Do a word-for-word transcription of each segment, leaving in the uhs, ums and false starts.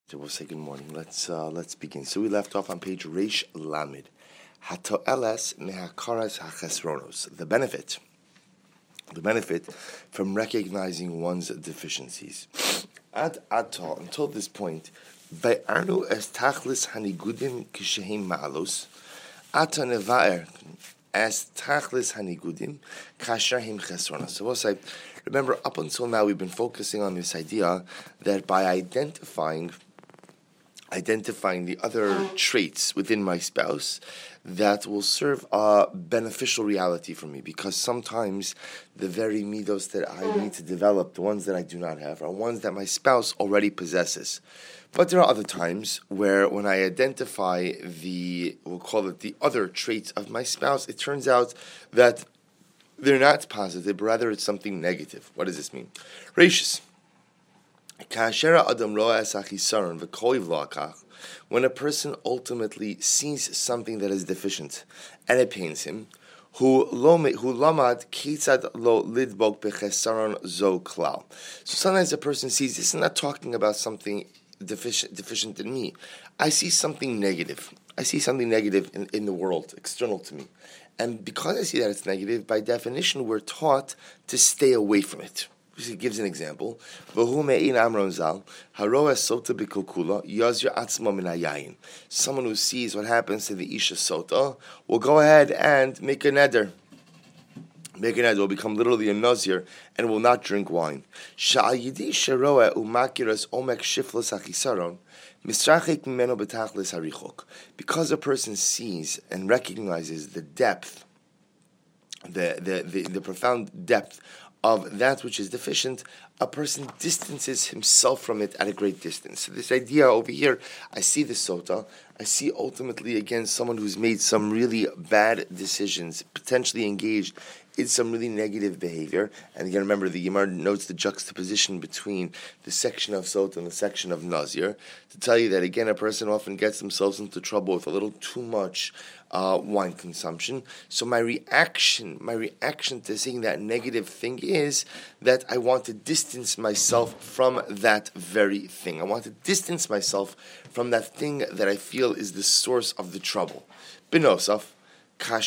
So we'll say good morning. Let's uh, let's begin. So we left off on page Reish Lamed. Hatoeles mehakaras hachesronos. The benefit, the benefit from recognizing one's deficiencies. Ad ato, until this point, ve'arnu es tachlis hanigudim kishehem ma'alos. Ata nevaer es tachlis hanigudim kasher him chesronos. So we'll say, remember, up until now we've been focusing on this idea that by identifying identifying the other traits within my spouse that will serve a beneficial reality for me, because sometimes the very midos that I need to develop, the ones that I do not have, are ones that my spouse already possesses. But there are other times where when I identify the, we'll call it the other traits of my spouse, it turns out that they're not positive, but rather it's something negative. What does this mean? Rashis. When a person ultimately sees something that is deficient and it pains him, so sometimes a person sees, this is not talking about something deficient, deficient in me. I see something negative. I see something negative in, in the world, external to me. And because I see that it's negative, by definition, we're taught to stay away from it. He gives an example. Someone who sees what happens to the Isha Sota will go ahead and make a neder. Make a neder, will become literally a nazir and will not drink wine. Because a person sees and recognizes the depth, the, the, the, the profound depth of that which is deficient, a person distances himself from it at a great distance. So this idea over here, I see the sota, I see ultimately again someone who's made some really bad decisions, potentially engaged in some really negative behavior. And again, remember, the Gemara notes the juxtaposition between the section of sota and the section of nazir to tell you that again, a person often gets themselves into trouble with a little too much uh, wine consumption. So my reaction, my reaction to seeing that negative thing is that I want to distance myself from that very thing. I want to distance myself from that thing that I feel is the source of the trouble. B'nosaf. So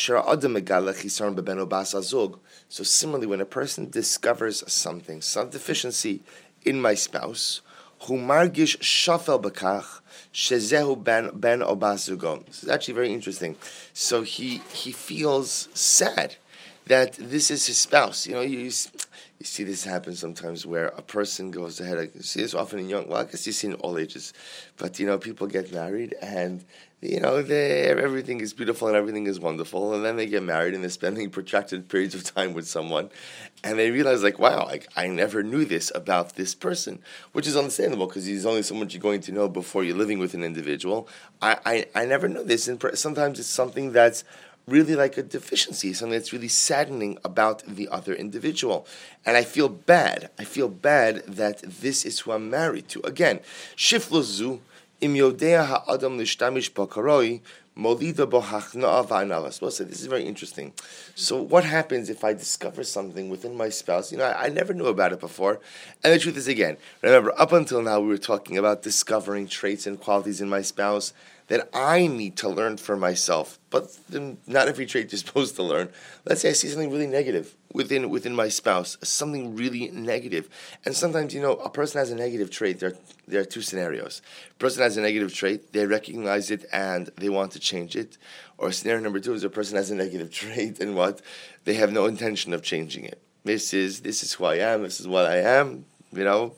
similarly, when a person discovers something, some deficiency in my spouse, who margish shafel bekach shezehu ben ben obazugo. This is actually very interesting. So he he feels sad that this is his spouse. You know, you, you see this happen sometimes where a person goes ahead. I see this often in young, well, I guess you see in all ages, but you know, people get married and you know, they, everything is beautiful and everything is wonderful, and then they get married and they're spending protracted periods of time with someone, and they realize, like, wow, like, I never knew this about this person, which is understandable because there's only so much you're going to know before you're living with an individual. I, I, I never knew this, and sometimes it's something that's really like a deficiency, something that's really saddening about the other individual. And I feel bad. I feel bad that this is who I'm married to. Again, shiflozu, Im yodea ha'adam lishtamish b'karoi molida b'hachna'a v'anavas. Well, so this is very interesting. So what happens if I discover something within my spouse? You know, I, I never knew about it before. And the truth is, again, remember, up until now we were talking about discovering traits and qualities in my spouse that I need to learn for myself. But not every trait you're supposed to learn. Let's say I see something really negative within within my spouse, something really negative. And sometimes, you know, a person has a negative trait. There, there are two scenarios. A person has a negative trait, they recognize it and they want to change it. Or scenario number two is a person has a negative trait and what? They have no intention of changing it. This is this is who I am, this is what I am, you know.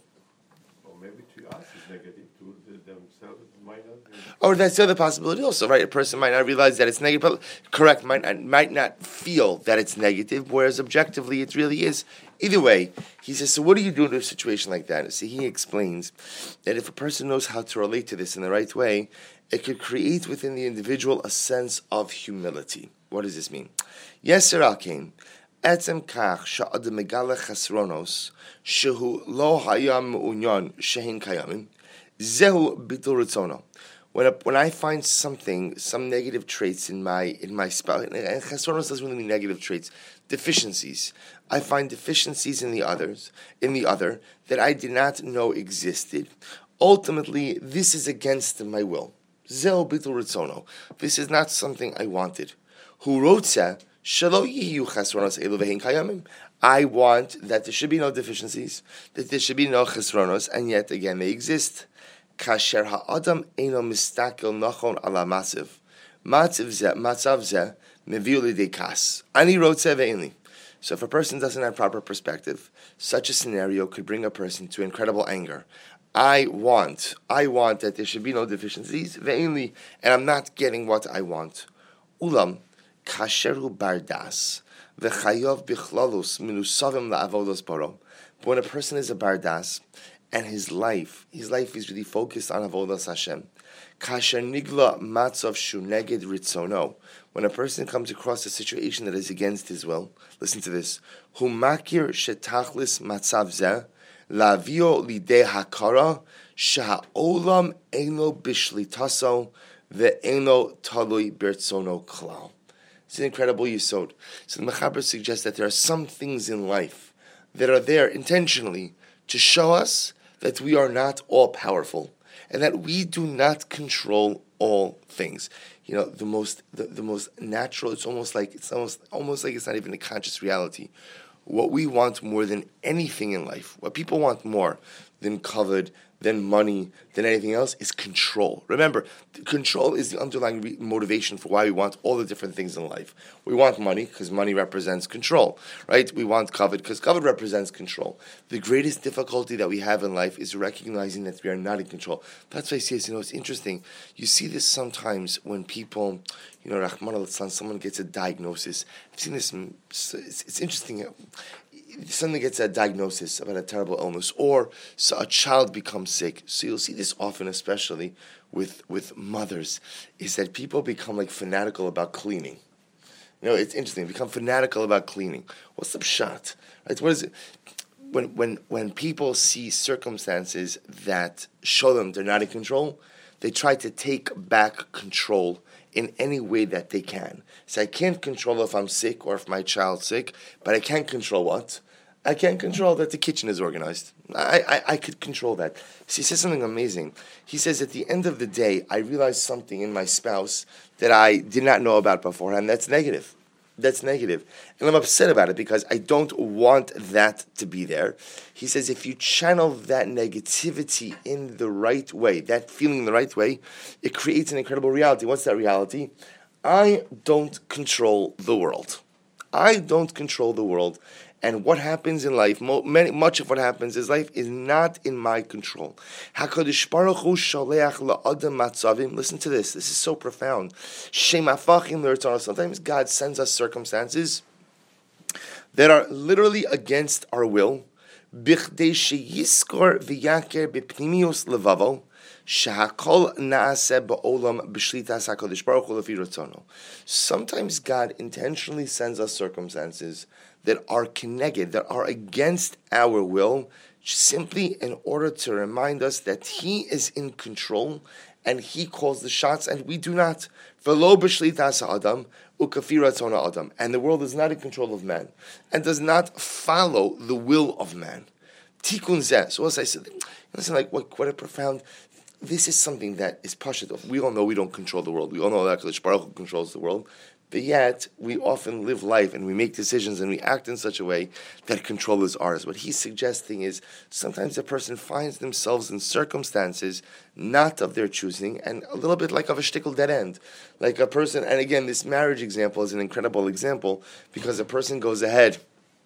Or maybe to us it's negative, to themselves it might not be. Or that's the other possibility also, right? A person might not realize that it's negative, but correct, might not, might not feel that it's negative, whereas objectively it really is. Either way, he says, so what do you do in a situation like that? See, he explains that if a person knows how to relate to this in the right way, it could create within the individual a sense of humility. What does this mean? Yes, Sir Alkain. Etzem kach sha'adam megala chasronos shehu lo hayam unyon shehin kayamim zehu bitul ritzono. When, a, when I find something, some negative traits in my in my spouse, and chesronos doesn't really mean negative traits, deficiencies. I find deficiencies in the others, in the other, that I did not know existed. ultimately, this is against my will. Zeo bitul ritzono. This is not something I wanted. Hu rotze shelo yiyu chesronos elu vehin kayamim. I want that there should be no deficiencies, that there should be no chesronos, and yet again they exist. Kasher ha'adam eino mistakel nachon ala matziv. Matziv ze, matzav ze, meviu lidei kas. Ani rotze ve'inli. So if a person doesn't have proper perspective, such a scenario could bring a person to incredible anger. I want, I want that there should be no deficiencies, ve'inli, and I'm not getting what I want. Ulam, kasheru bardas, ve'chayov bichlalus minusavim la'avodos baro. But when a person is a bardas, and his life, his life is really focused on avodas Hashem, kasher nigla matzav shu neged ritzono. When a person comes across a situation that is against his will, listen to this. Hu makir shetachlis matzav zeh, lavio lidei hakara, sha'olam eno bishlitaso, ve'eno talui bertzono klal. It's an incredible yisod. So the Mechaber suggests that there are some things in life that are there intentionally to show us that we are not all powerful and that we do not control all things. You know, the most the, the most natural, it's almost like it's almost almost like it's not even a conscious reality. What we want more than anything in life, what people want more than covered, than money, than anything else, is control. Remember, control is the underlying re- motivation for why we want all the different things in life. We want money because money represents control, right? We want covered because covered represents control. The greatest difficulty that we have in life is recognizing that we are not in control. That's why I say, you know, it's interesting. You see this sometimes when people, you know, Rahman al-Islam, someone gets a diagnosis. I've seen this, it's, it's interesting. Suddenly gets a diagnosis about a terrible illness, or so a child becomes sick. So you'll see this often, especially with, with mothers, is that people become like fanatical about cleaning. You know, it's interesting. Become fanatical about cleaning. What's the pshat? Right? What is it? When when when people see circumstances that show them they're not in control, they try to take back control in any way that they can. So I can't control if I'm sick or if my child's sick, but I can control what? I can't control that the kitchen is organized. I, I, I could control that. So he says something amazing. He says, at the end of the day, I realized something in my spouse that I did not know about beforehand. That's negative. That's negative. And I'm upset about it because I don't want that to be there. He says, if you channel that negativity in the right way, that feeling in the right way, it creates an incredible reality. What's that reality? I don't control the world. I don't control the world. And what happens in life, many, much of what happens in life is not in my control. HaKadosh Baruch Hu sholeach la'adam matzavim. Listen to this. This is so profound. Shem afachim l'ritzon. Sometimes God sends us circumstances that are literally against our will. Bichdei sheyiskor v'yaker b'pnimius levavo. Shahakol naaseh ba'olam b'shlitas HaKadosh Baruch Hu lefi ritzono. Sometimes God intentionally sends us circumstances that are connected, that are against our will, simply in order to remind us that He is in control and He calls the shots and we do not. V'lo b'shlitas ha'adam u'kafi ratzon ha'adam. And the world is not in control of man and does not follow the will of man. Tikkun zeh. So as I said, listen, like what, what a profound. This is something that is pashut. We all know we don't control the world. We all know that HaKadosh Baruch Hu controls the world. But yet, we often live life and we make decisions and we act in such a way that control is ours. What he's suggesting is sometimes a person finds themselves in circumstances not of their choosing and a little bit like of a shtickle dead end. Like a person, and again, this marriage example is an incredible example because a person goes ahead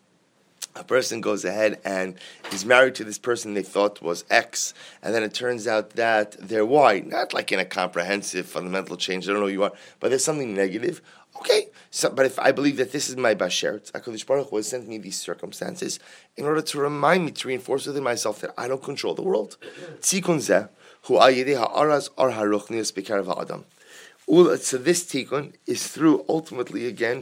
A person goes ahead and is married to this person they thought was X, and then it turns out that they're Y. Not like in a comprehensive, fundamental change. I don't know who you are, but there's something negative. Okay, so, but if I believe that this is my bashert, HaKadosh Baruch Hu has sent me these circumstances in order to remind me, to reinforce within myself that I don't control the world. Tzikun zeh hu al yedei ha'araz ar haruchnius b'karav ha'adam. So this tikkun is through, ultimately, again,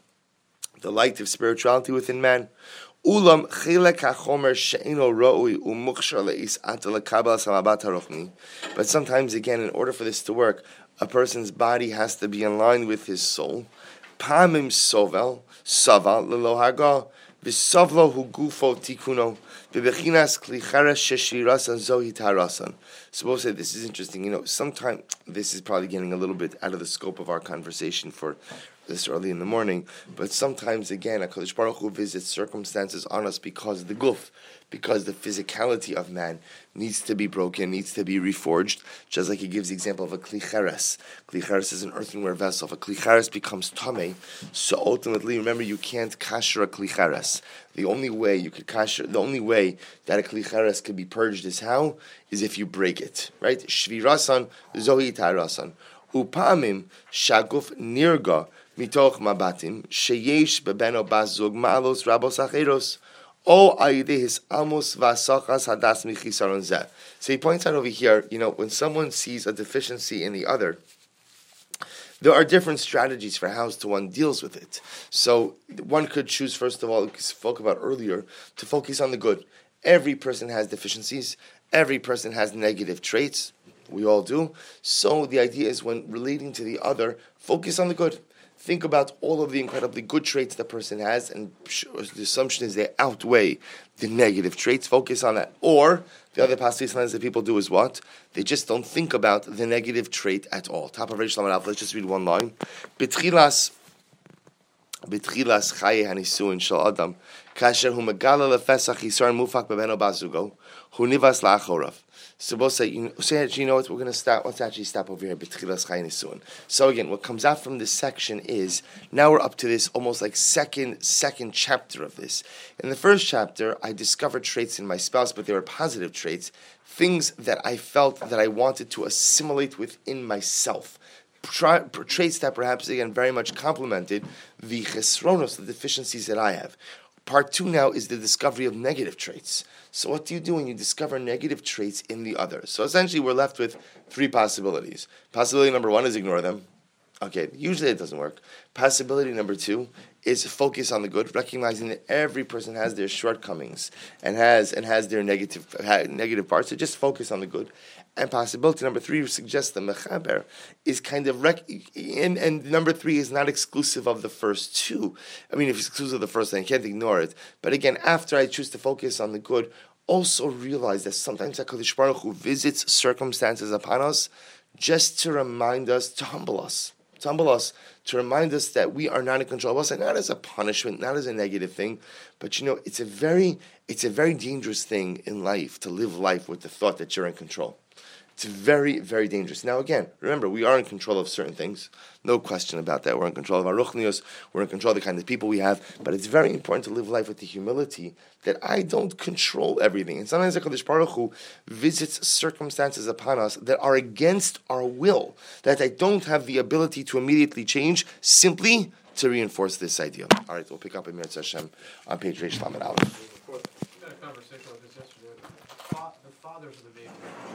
the light of spirituality within man. Ulam chilek hachomer she'eno ra'ui u'mukshar le'is'at lekabel samabat haruchni. But sometimes, again, in order for this to work, a person's body has to be in line with his soul. Pamim sovel, saval lelo haga, V'savlo hu gufo tikuno, v'bechinas klicharas sheshirasan zohi tarasan. Suppose say this is interesting. You know, sometimes this is probably getting a little bit out of the scope of our conversation for this early in the morning, but sometimes again, HaKadosh Baruch Hu visits circumstances on us because the guf, because the physicality of man needs to be broken, needs to be reforged, just like he gives the example of a klicheres. Klicheres is an earthenware vessel. If a klicheres becomes tamei, so ultimately, remember, you can't kasher a klicheres. The only way you could kasher, the only way that a klicheres could be purged is how? Is if you break it, right? Shvirasan, zohi tarasan. Upamim, shaguf nirga, mitoch mabatim, sheyesh bebeno bazug ma'alos rabos acheros. O his amos vasachas hadas michisaron zeh. So he points out over here, you know, when someone sees a deficiency in the other, there are different strategies for how to one deals with it. So one could choose, first of all, like we spoke about earlier, to focus on the good. Every person has deficiencies. Every person has negative traits. We all do. So the idea is when relating to the other, focus on the good. Think about all of the incredibly good traits the person has, and the assumption is they outweigh the negative traits. Focus on that. Or the other possibility that people do is what? They just don't think about the negative trait at all. Top of Reish Lamed Aleph. Let's just read one line. B'tchilas B'tchilas chaye hanisuin shel adam kasher hu megala lefesach yisar mufak bebeno bazugo hu nivas la'achorav. So we'll say, you know, say, you know what, we're going to start, let's actually stop over here. So again, what comes out from this section is, now we're up to this almost like second, second chapter of this. In the first chapter, I discovered traits in my spouse, but they were positive traits, things that I felt that I wanted to assimilate within myself. Tra- traits that perhaps, again, very much complemented the chesronos, the deficiencies that I have. Part two now is the discovery of negative traits. So what do you do when you discover negative traits in the other? So essentially we're left with three possibilities. Possibility number one is ignore them. Okay, usually it doesn't work. Possibility number two is focus on the good, recognizing that every person has their shortcomings and has and has their negative negative parts. So just focus on the good. And possibility number three suggests the mechaber is kind of rec- and, and number three is not exclusive of the first two. I mean, if it's exclusive of the first, then I can't ignore it. But again, after I choose to focus on the good, also realize that sometimes HaKadosh Baruch Hu visits circumstances upon us just to remind us, to humble us, to humble us, to remind us that we are not in control of us, and not as a punishment, not as a negative thing, but you know, it's a very, it's a very dangerous thing in life to live life with the thought that you're in control. It's very, very dangerous. Now again, remember, we are in control of certain things. No question about that. We're in control of our ruchnios. We're in control of the kind of people we have. But it's very important to live life with the humility that I don't control everything. And sometimes HaKadosh Baruch Hu visits circumstances upon us that are against our will, that I don't have the ability to immediately change, simply to reinforce this idea. All right, we'll pick up in Mirz Hashem on page Reish Lamed Aleph. We had a conversation about this yesterday. The fathers of the baby.